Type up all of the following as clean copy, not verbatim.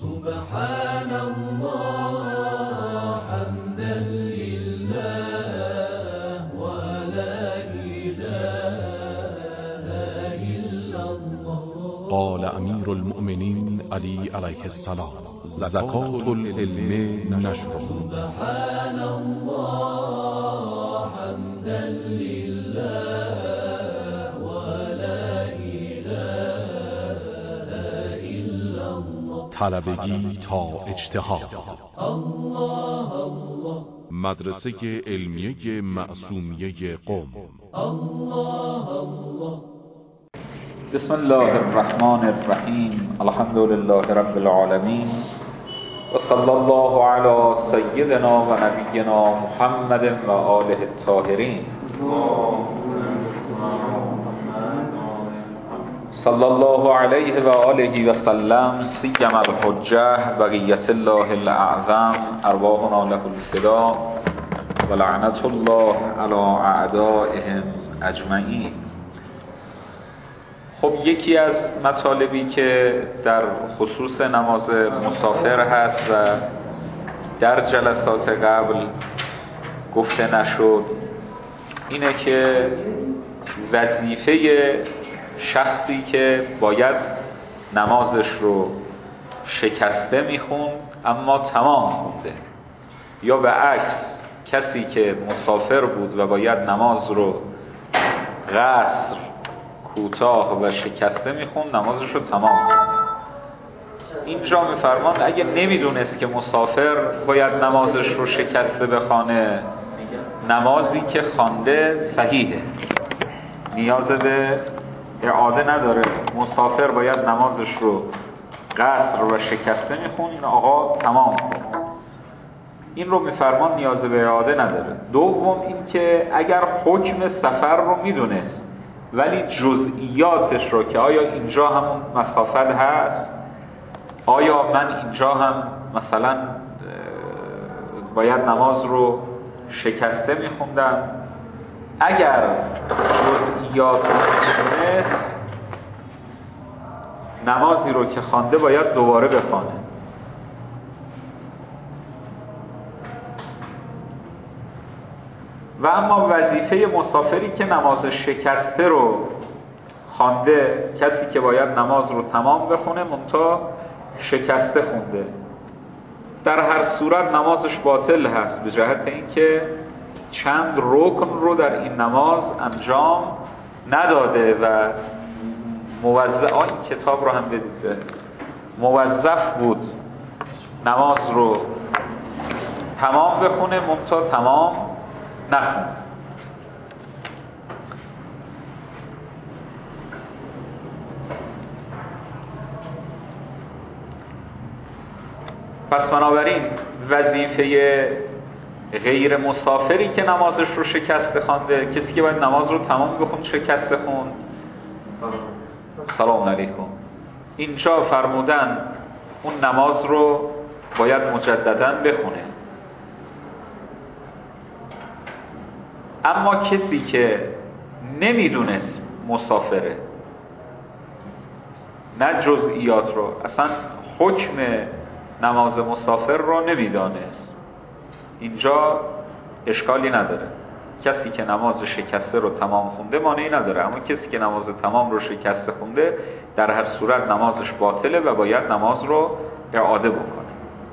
سبحان الله حمدا لله ولا إله إلا الله. قال امیر المؤمنین علی علیه السلام: زکات العلم نشره. سبحان الله حمدا لله ولا إله إلا الله. طلبگی تا اجتهاد. الله الله. مدرسه علمیه معصومیه قم. الله الله. بسم الله الرحمن الرحیم. الحمد لله رب العالمین و صلی الله علی سیدنا و نبینا محمد و آله الطاهرین. صلی الله علیه و آله و سلم. سیم الحجه بقیت الله الاعظم ارواحنا له الفدا و لعنت الله علی اعدائهم اجمعین. خب یکی از مطالبی که در خصوص نماز مسافر هست و در جلسات قبل گفته نشد اینه که وظیفه شخصی که باید نمازش رو شکسته میخوند اما تمام خونده، یا به عکس کسی که مسافر بود و باید نماز رو قصر کوتاه و شکسته میخوند نمازش رو تمام خوند. اینجا میفرماند اگه نمیدونست که مسافر باید نمازش رو شکسته بخونه، نمازی که خوانده صحیحه، نیاز به اعاده نداره. مسافر باید نمازش رو قصر و شکسته میخوند، این آقا تمام خوند. این رو میفرمان نیاز به اعاده نداره. دوم این که اگر حکم سفر رو میدونست ولی جزئیاتش رو که آیا اینجا همون مسافت هست، آیا من اینجا هم مثلا باید نماز رو شکسته میخوندم، اگر جزئیات رو میدونست نمازی رو که خوانده باید دوباره بخونه. و اما وظیفه مسافری که نماز شکسته رو خوانده، کسی که باید نماز رو تمام بخونه منتها شکسته خونده، در هر صورت نمازش باطل هست به جهت اینکه چند رکن رو در این نماز انجام نداده و این کتاب رو هم بدید، موظف بود نماز رو تمام بخونه منتها تمام نخون. پس بنابراین وظیفه غیر مسافری که نمازش رو شکسته خوانده، کسی که باید نماز رو تمام بخون شکسته خوند، سلام علیکم، اینجا فرمودن اون نماز رو باید مجدداً بخونه. اما کسی که نمیدونست مسافره، نه جزئیات رو، اصلا حکم نماز مسافر رو نمیدانست، اینجا اشکالی نداره. کسی که نماز شکسته رو تمام خونده مانعی نداره، اما کسی که نماز تمام رو شکسته خونده در هر صورت نمازش باطله و باید نماز رو اعاده بکنه.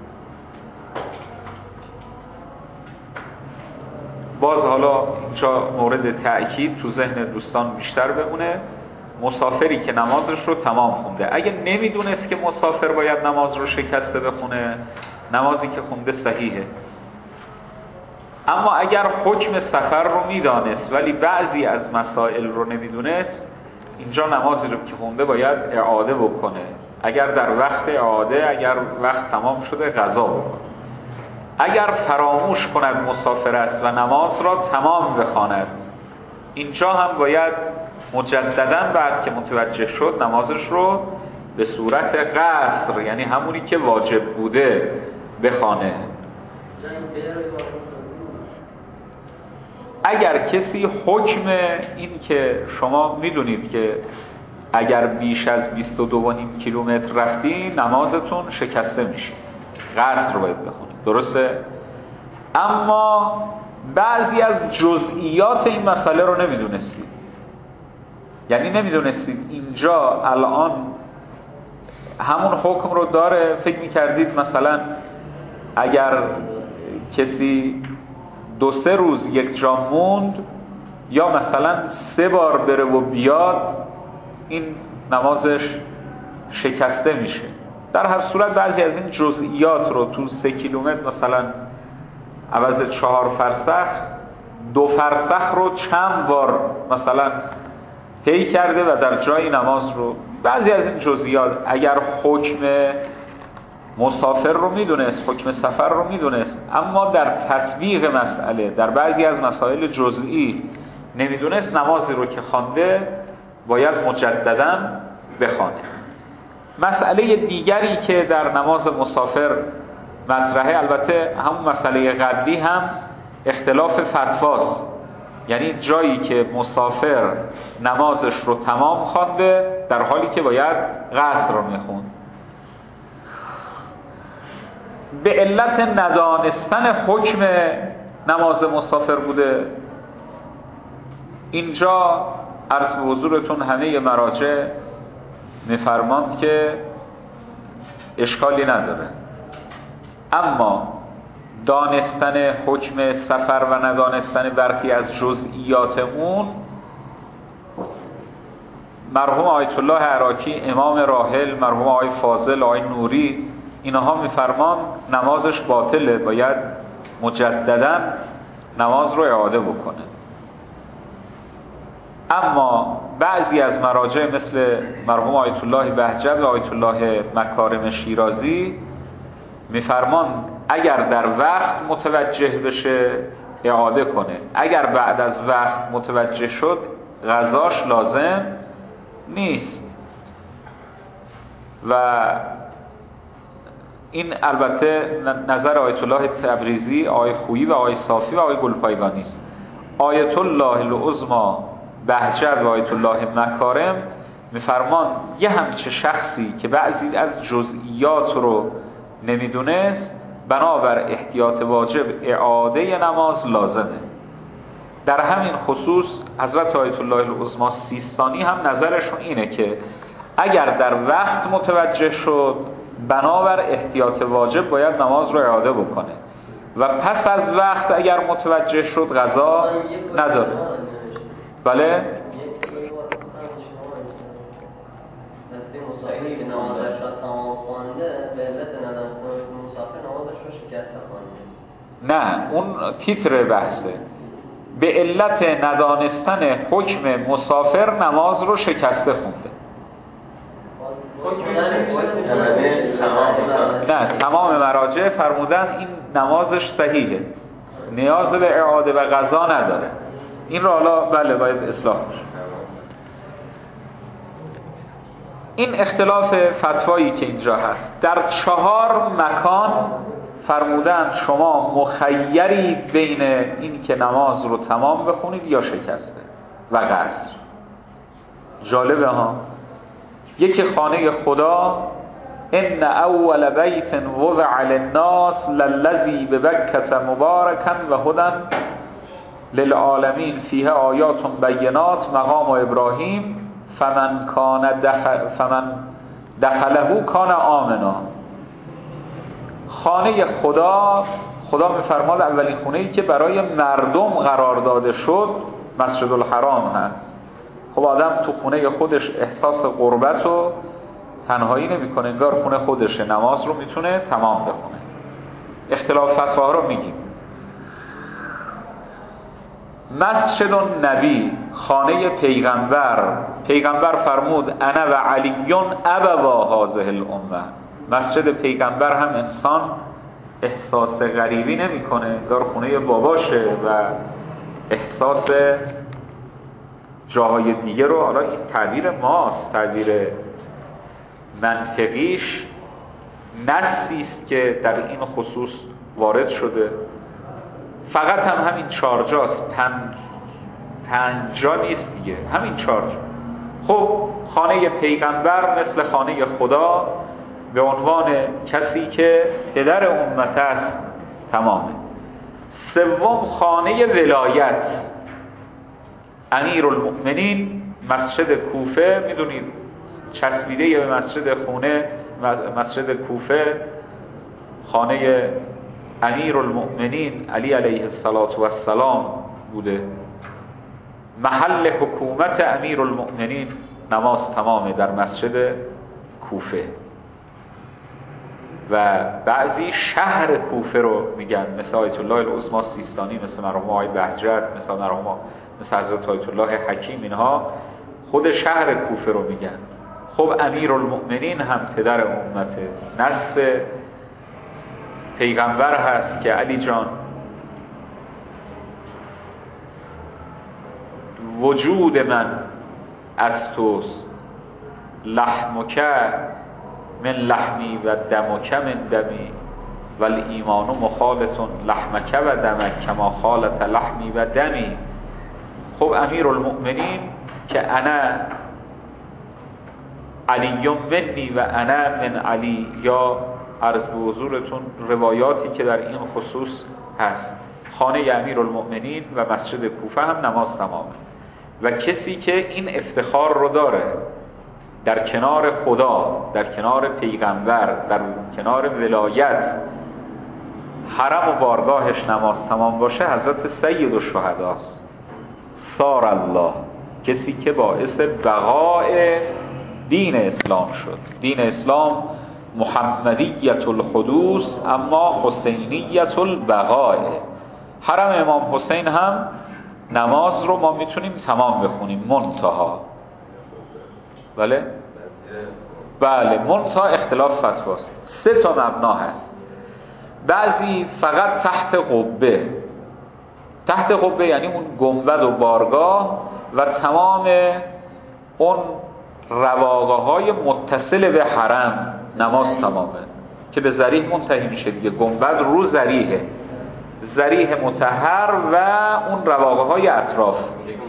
باز حالا اینجا مورد تأکید تو ذهن دوستان بیشتر بمونه، مسافری که نمازش رو تمام خونده، اگه نمیدونست که مسافر باید نماز رو شکسته بخونه، نمازی که خونده صحیحه. اما اگر حکم سفر رو میدانست ولی بعضی از مسائل رو نمیدونست، اینجا نمازی رو که خونده باید اعاده بکنه. اگر در وقت اعاده، اگر وقت تمام شده قضا بکنه. اگر فراموش کند مسافر است و نماز را تمام بخواند، اینجا هم باید مجدداً بعد که متوجه شد نمازش رو به صورت قصر، یعنی همونی که واجب بوده، بخوانه. اگر کسی حکم این که شما میدونید که اگر بیش از 22.5 کیلومتر رفتی نمازتون شکسته میشه، قصر رو باید بخونید. درسته؟ اما بعضی از جزئیات این مسئله رو نمیدونستید. یعنی نمیدونستید اینجا الان همون حکم رو داره. فکر میکردید مثلا اگر کسی 2-3 روز یک جا موند یا مثلا 3 بار بره و بیاد این نمازش شکسته میشه. در هر صورت بعضی از این جزئیات رو تو 3 کیلومتر مثلا عوض 4 فرسخ 2 فرسخ رو چند بار مثلا طی کرده و در جای نماز رو بعضی از این جزئیات اگر حکم مسافر رو میدونست، حکم سفر رو میدونست، اما در تطبیق مسئله در بعضی از مسائل جزئی نمیدونست، نمازی رو که خوانده باید مجدداً بخوانه. مسئله دیگری که در نماز مسافر مطرحه، البته همون مسئله قبلی هم اختلاف فتواست، یعنی جایی که مسافر نمازش رو تمام خوانده در حالی که باید قصر رو میخوند. به علت ندانستن حکم نماز مسافر بوده. اینجا عرض به حضورتون همه مراجع میفرماند که اشکالی نداره، اما دانستن حکم سفر و ندانستن برخی از جزئیات اون، مرحوم آیت الله عراقی، امام راحل، مرحوم آقای فاضل، آقای نوری، اینها میفرمان نمازش باطله، باید مجددا نماز رو اعاده بکنه. اما بعضی از مراجع مثل مرحوم آیت الله بهجت و آیت الله مکارم شیرازی میفرمان اگر در وقت متوجه بشه اعاده کنه، اگر بعد از وقت متوجه شد قضاش لازم نیست. و این البته نظر آیت الله تبریزی، آقای خویی و آقای صافی و آقای گلپایگانی است. آیت الله العظمی بهجت و آیت الله مکارم میفرمان یه همچه شخصی که بعضی از جزئیات رو نمیدونست، بنابر احتیاط واجب اعاده نماز لازمه. در همین خصوص حضرت آیت الله العظمی سیستانی هم نظرشون اینه که اگر در وقت متوجه شد بنابر احتیاط واجب باید نماز رو اعاده بکنه و پس از وقت اگر متوجه شد قضا نداره. بله؟ مسافری که نمازش را تمام خوانده به علت ندانستن مسافر نمازش رو شکسته خوانده. نه، اون تیتر بحثه. به علت ندانستن حکم مسافر نماز رو شکسته خونده. نه، تمام مراجع فرمودن این نمازش صحیحه، نیاز به اعاده و قضا نداره. این رو حالا بله باید اصلاح بشه. این اختلاف فتوایی که اینجا هست در 4 مکان فرمودن شما مخیرید بین این که نماز رو تمام بخونید یا شکسته و قصر. جالبه ها. یکی خانه خدا، ان اول بیت وضع للناس للذی ببکة مبارکا و هدی للعالمین فیه آیات بینات مقام ابراهیم فمن دخله کان آمنا. خانه خدا میفرماد اولین خونه‌ای که برای مردم قرار داده شد مسجد الحرام هست. خب آدم تو خونه خودش احساس غربت و تنهایی نمی‌کنه، انگار خونه خودشه، نماز رو میتونه تمام بخونه. اختلاف فتواها رو میگیم. مسجد النبی، خانه پیغمبر فرمود انا و علیون ابوا هذه الامه. مسجد پیغمبر هم انسان احساس غریبی نمی‌کنه، انگار خونه باباشه و احساس جاهای دیگه رو، حالا این تعبیر ماست، تعبیر منطقیش نصی است که در این خصوص وارد شده. فقط هم همین 4 جاست، 5 جا نیست دیگه، همین 4 جا. خب خانه پیغمبر مثل خانه خدا به عنوان کسی که پدر امت است تمامه. سوم خانه ولایت، امیرالمؤمنین مسجد کوفه، میدونید چسبیده به مسجد کوفه خانه امیرالمؤمنین علی علیه السلام بوده. محل حکومت امیرالمؤمنین نماز تمامه در مسجد کوفه. و بعضی شهر کوفه رو میگن، مثل آیت الله العظمی سیستانی، مثل مرحوم آقای بهجت، مثل حضرت آیت الله حکیم، اینها خود شهر کوفه رو میگن. خب امیرالمؤمنین هم پدر امته، نسل پیغمبر هست که علی جان وجود من از توست، لحمک من لحمی و دمک من دمی و الایمان مخالط لحمک و دمک کما خالط لحمی و دمی. خب امیرالمؤمنین که انا علی منی و انا من علی، یا عرض به حضورتون روایاتی که در این خصوص هست. خانه امیرالمؤمنین و مسجد کوفه هم نماز تمامه. و کسی که این افتخار رو داره در کنار خدا، در کنار پیغمبر، در کنار ولایت، حرم و بارگاهش نماز تمام باشه، حضرت سید الشهداست. سار الله، کسی که باعث بقای دین اسلام شد. دین اسلام محمدیت الحدوث اما حسینیت البقای. حرم امام حسین هم نماز رو ما میتونیم تمام بخونیم منتها، بله منتها اختلاف فتواست. 3 تا مبنا هست. بعضی فقط تحت قبه یعنی اون گنبد و بارگاه و تمام اون رواقه های متصل به حرم نماز تمامه، که به ذریح منتهی میشه دیگه. گنبد رو ذریح مطهر و اون رواقه های اطراف.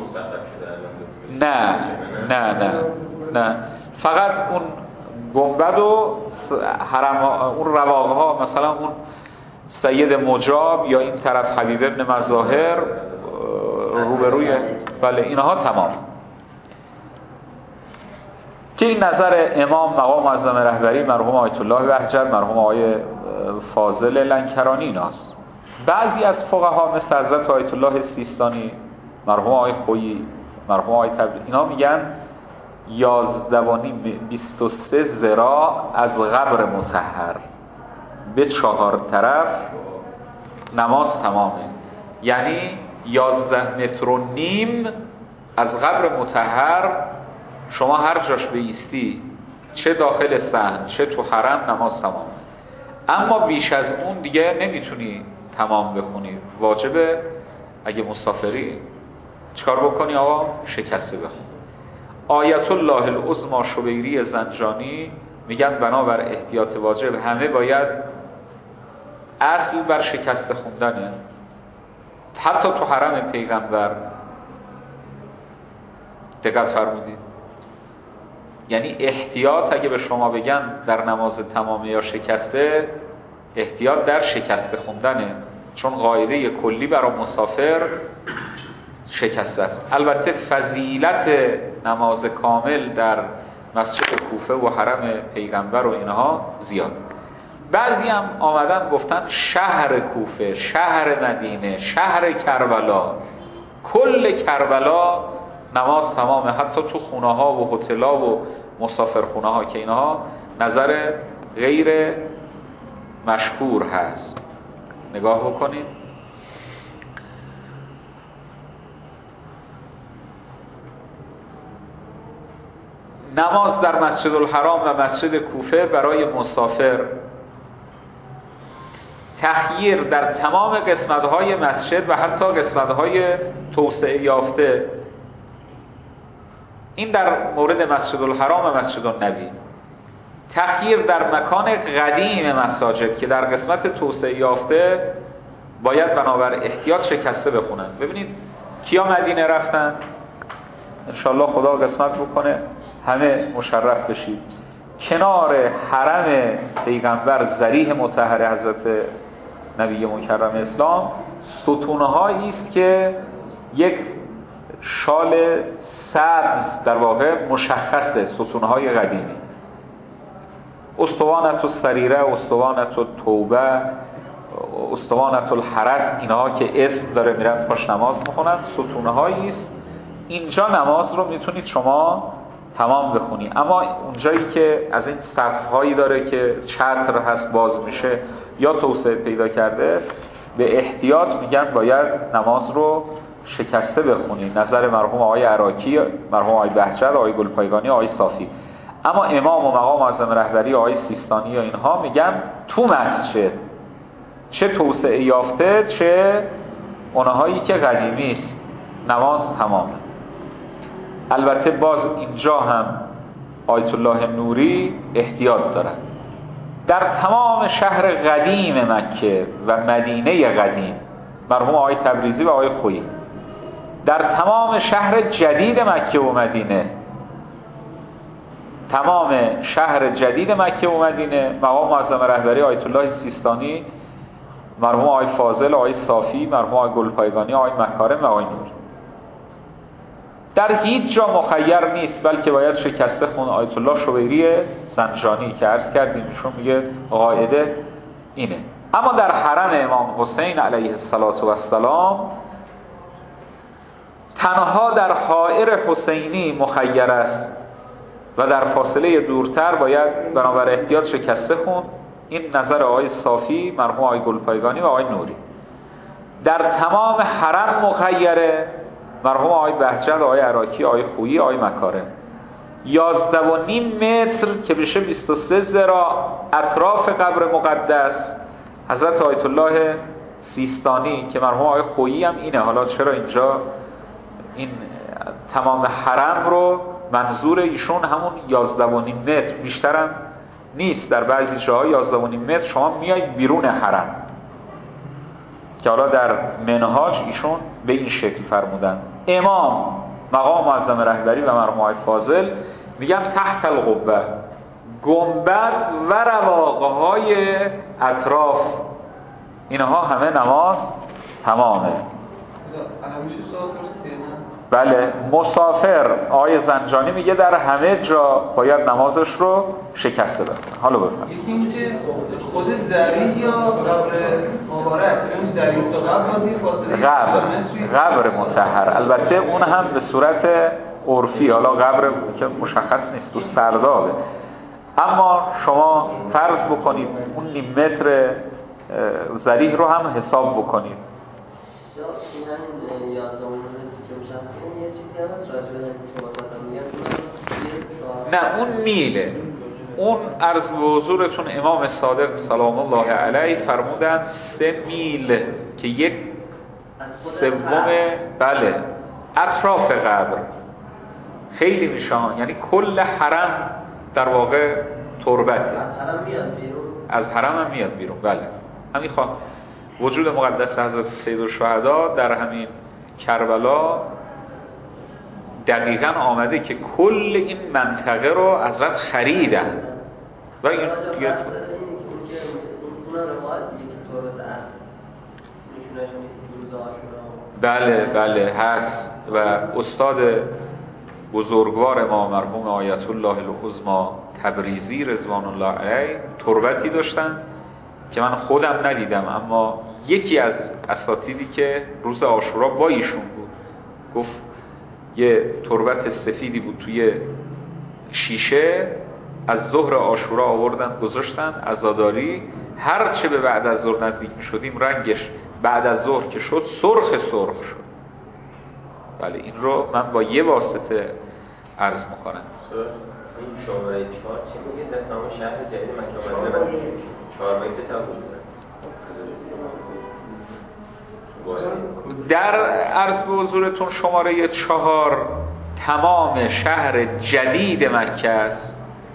نه فقط اون گنبد و حرم، اون رواقه ها، مثلا اون سید مجاب یا این طرف حبیب ابن مظاهر روبروی، بله اینها تمام. که این نظر امام مقام معظم رهبری مرحوم آیت الله بهجت، مرحوم آقای فاضل لنکرانی ایناست. بعضی از فقها مثل حضرت آیت الله سیستانی، مرحوم آقای خویی، مرحوم آقای تبریزی، اینا میگن 23 ذراع از قبر مطهر به 4 طرف نماز تمامه. یعنی 11.5 متر از قبر مطهر شما هر جاش بایستی، چه داخل صحن چه تو حرم، نماز تمامه. اما بیش از اون دیگه نمیتونی تمام بخونی. واجبه اگه مسافری چیکار بکنی؟ آقا شکسته بخون. آیت الله العظمی شبیری زنجانی میگن بنابر احتیاط واجب همه باید اصل بر شکسته خوندنه، حتی تو حرم پیغمبر. دقت فرمودید؟ یعنی احتیاط اگه به شما بگن در نماز تمامه یا شکسته، احتیاط در شکسته خوندنه، چون قاعده کلی برای مسافر شکسته است. البته فضیلت نماز کامل در مسجد کوفه و حرم پیغمبر و اینها زیاد. بعضی هم آمدن گفتن شهر کوفه، شهر مدینه، شهر کربلا، کل کربلا نماز تمامه، حتی تو خونه ها و هتل ها و مسافر خونه ها، که اینها نظر غیر مشهور هست. نگاه بکنید. نماز در مسجد الحرام و مسجد کوفه برای مسافر تخییر در تمام قسمت‌های مسجد و حتی قسمت‌های توسعه یافته. این در مورد مسجد الحرام و مسجد النبی. تخییر در مکان قدیم مساجد که در قسمت توسعه یافته باید بنابر احتیاط شکسته بخونن. ببینید کیا مدینه رفتن؟ انشالله خدا قسمت بکنه همه مشرف بشید. کنار حرم پیغمبر ذریح مطهر حضرت نبی مکرم اسلام ستونهایی است که یک شال سبز در واقع مشخصه، ستونهای قدیمی. اسطوانة السریره، اسطوانة التوبه، اسطوانة الحرس، اینها که اسم داره میرن پاش نماز میخونن، ستونهایی است. اینجا نماز رو میتونید شما تمام بخونی. اما اونجایی که از این سقف‌هایی داره که چتر هست باز میشه یا توسعه پیدا کرده، به احتیاط میگن باید نماز رو شکسته بخونی. نظر مرحوم آقای عراقی، مرحوم آقای بهجت، آقای گلپایگانی، آقای صافی. اما امام و مقام اعظم رهبری آقای سیستانی یا اینها میگن تو مسجد چه توسعه یافته چه اونهایی که قدیمی است نماز تمامه. البته باز اینجا هم آیت الله نوری احتیاط دارن. در تمام شهر قدیم مکه و مدینه قدیم، مرحوم آقای تبریزی و آقای خویی، در تمام شهر جدید مکه و مدینه، تمام شهر جدید مکه و مدینه، مقام معظم رهبری آیت الله سیستانی، مرحوم آقای فاضل، آقای صافی، مرحوم آقای گلپایگانی، آقای مکارم و آقای نوری، در هیچ جا مخیر نیست، بلکه باید شکسته خون. آیت الله شویری زنجانی که عرض کردیم ایشون میگه قاعده اینه. اما در حرم امام حسین علیه السلام تنها در حائر حسینی مخیر است و در فاصله دورتر باید بنابر احتیاط شکسته خون. این نظر آقای صافی، مرحوم آقای گلپایگانی و آقای نوری. در تمام حرم مخیره، مرحوم آقای بهجت، آقای عراقی، آقای خویی، آقای مکارم. 11.5 متر که بشه 23 ذراع اطراف قبر مقدس حضرت آیت الله سیستانی که مرحوم آقای خویی هم اینه. حالا چرا اینجا این تمام حرم رو منظور ایشون همون 11.5 متر، بیشترم نیست. در بعضی جاها 11.5 متر شما میایید بیرون حرم، که حالا در منهاج ایشون به این شکل فرمودن. امام، مقام معظم رهبری و مرحوم آقای فاضل میگن تحت القبه، گنبد و رواقهای اطراف، اینها همه نماز تمامه. بله، مسافر آقای زنجانی میگه در همه جا باید نمازش رو شکسته بخونه. حالا بفرمایید. یکی این چیز خود ذریح یا قبر مبارک، این ذریح تا قبر از این فاصله قبر مطهر، البته اون هم به صورت عرفی، حالا قبر که مشخص نیست تو سردابه. اما شما فرض بکنید اون نیم متر ذریح رو هم حساب بکنید. نه، اون میله. اون عرض به حضورتون امام صادق سلام الله علیه فرمودن 3 میل که 1/3 بله اطراف قبر خیلی میشان، یعنی کل حرم در واقع تربته. از حرم هم میاد بیرون. بله، همین وجود مقدس حضرت سید الشهدا در همین کربلا دقیقاً آمده که کل این منطقه رو حضرت خریدن و این دیگه بله هست. و استاد بزرگوار ما مرحوم آیت الله العظمی تبریزی رضوان الله علیه تربتی داشتن که من خودم ندیدم، اما یکی از اساتیدی که روز عاشورا با ایشون بود گفت یه تربت سفیدی بود توی شیشه، از ظهر عاشورا آوردن گذاشتن عزاداری، هر چه به بعد از ظهر نزدیک می شدیم رنگش بعد از ظهر که شد سرخ شد. بله، این رو من با یه واسطه عرض میکنم. این شماره 4 چی میگه در تمام شهر جدید مکه و مدینه 4 بیت چند بود؟ در عرض به حضورتون شماره 4 تمام شهر جدید مکه است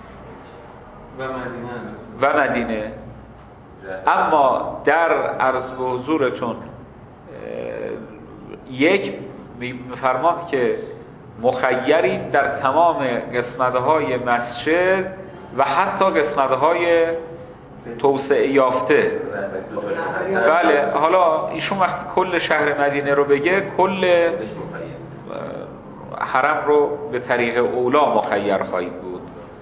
و مدینه. اما در عرض به حضورتون یک میفرماد که مخیرید در تمام قسمت‌های مسجد و حتی قسمت‌های توسعه یافته. بله، حالا ایشون وقتی کل شهر مدینه رو بگه کل حرم رو به طریق اولا مخیر خواهید بود.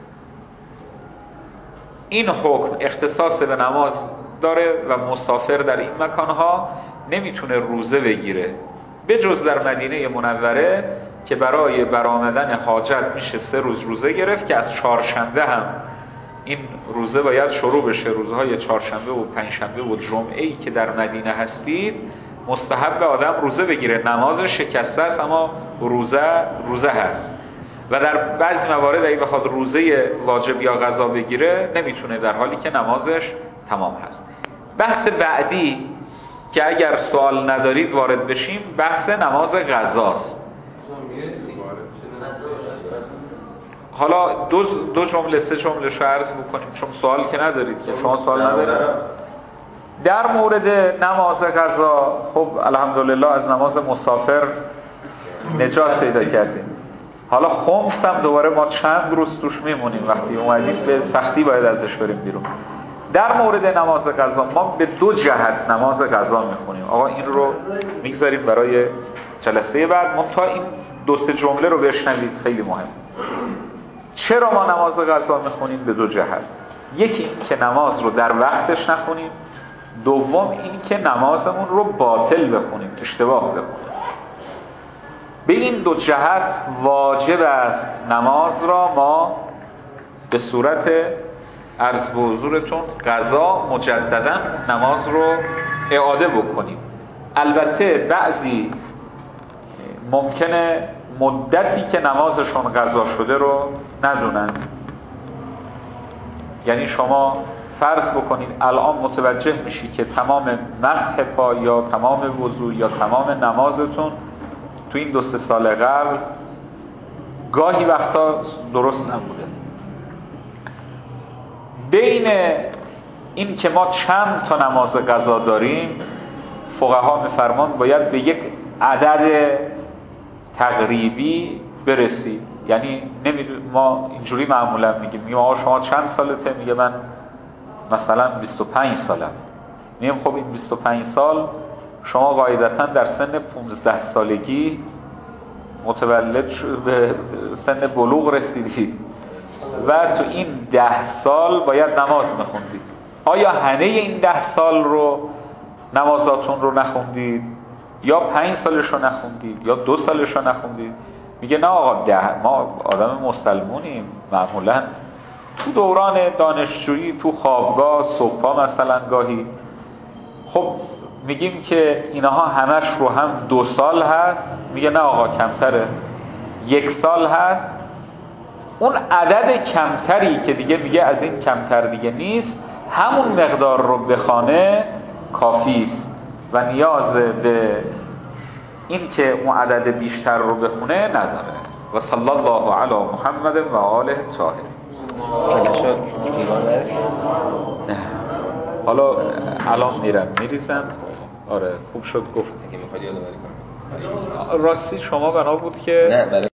این حکم اختصاص به نماز داره و مسافر در این مکانها نمیتونه روزه بگیره، به جز در مدینه منوره که برای برآمدن حاجت میشه 3 روز روزه گرفت که از چهارشنبه هم این روزه باید شروع بشه. روزهای چهارشنبه و پنجشنبه و جمعه‌ای که در مدینه هستید مستحب آدم روزه بگیره. نماز شکسته است اما روزه هست و در بعضی موارد اگه بخواد روزه واجب یا قضا بگیره نمیتونه، در حالی که نمازش تمام هست. بحث بعدی که اگر سوال ندارید وارد بشیم بحث نماز قضاست. حالا دو جمله 3 جمله رو عرض بکنیم چون سوال که ندارید که شما سوال ندارید. در مورد نماز قضا خب الحمدلله از نماز مسافر نجات پیدا کردیم. حالا خمس هم دوباره ما چند روز توش میمونیم، وقتی اومدیم به سختی باید ازش بریم بیرون. در مورد نماز قضا ما به 2 جهت نماز قضا میخونیم. آقا این رو میگذاریم برای جلسه بعد، منتها این 2-3 جمله رو بشنوید، خیلی مهم. چرا ما نماز قضا میخونیم؟ به 2 جهت. یکی این که نماز رو در وقتش نخونیم، دوم این که نمازمون رو باطل بخونیم، اشتباه بخونیم. به این 2 جهت واجب است نماز را ما به صورت عرض به حضورتون قضا مجددا نماز رو اعاده بکنیم. البته بعضی ممکنه مدتی که نمازشون قضا شده رو ندونن. یعنی شما فرض بکنید الان متوجه میشی که تمام مسح پا یا تمام وضو یا تمام نمازتون تو این 2-3 سال قبل گاهی وقتا درست نبوده. بین این که ما چند تا نماز قضا داریم فقها میفرمان باید به یک عدد تقریبی برسید. یعنی ما اینجوری معمولا میگیم آقا شما چند سالته؟ میگه من مثلا 25 سالم. میگم خب این 25 سال شما قاعدتا در سن 15 سالگی متولد به سن بلوغ رسیدید و تو این 10 سال باید نماز میخوندید. آیا همه این 10 سال رو نمازاتون رو نخوندید یا 5 سالش رو نخوندید یا 2 سالش رو نخوندید؟ میگه نه آقا ما آدم مسلمونیم، معمولا تو دوران دانشجویی تو خوابگاه صبحا مثلا گاهی خب میگیم که اینها همش رو هم 2 سال هست. میگه نه آقا کمتره، 1 سال هست. اون عدد کمتری که دیگه میگه از این کمتر دیگه نیست، همون مقدار رو بخونه کافی است و نیاز به این که اون عدد بیشتر رو بخونه نداره. و صلی الله علی محمد و آله الطاهرین. نه حالا الان میریزم. آره خوب شد گفتی که میخواد یادآوری کنم. راستی شما بنا بود که